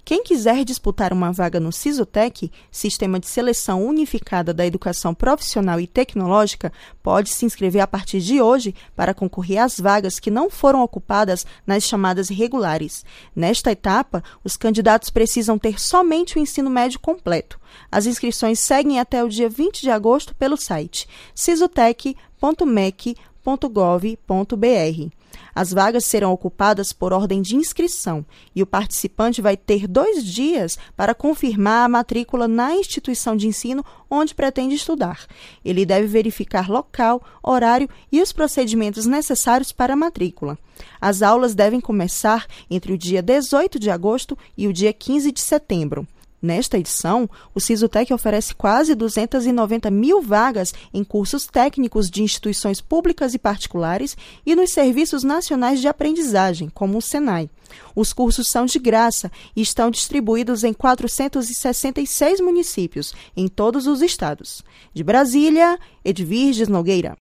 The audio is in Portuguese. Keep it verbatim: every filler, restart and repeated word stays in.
Quem quiser disputar uma vaga no Sisutec, Sistema de Seleção Unificada da Educação Profissional e Tecnológica, pode se inscrever a partir de hoje para concorrer às vagas que não foram ocupadas nas chamadas regulares. Nesta etapa, os candidatos precisam ter somente o ensino médio completo. As inscrições seguem até o dia vinte de agosto pelo site sisutec ponto mec ponto gov ponto br. As vagas serão ocupadas por ordem de inscrição e o participante vai ter dois dias para confirmar a matrícula na instituição de ensino onde pretende estudar. Ele deve verificar local, horário e os procedimentos necessários para a matrícula. As aulas devem começar entre o dia dezoito de agosto e o dia quinze de setembro. Nesta edição, o Sisutec oferece quase duzentas e noventa mil vagas em cursos técnicos de instituições públicas e particulares e nos serviços nacionais de aprendizagem, como o Senai. Os cursos são de graça e estão distribuídos em quatrocentos e sessenta e seis municípios, em todos os estados. De Brasília, Edvirges Nogueira.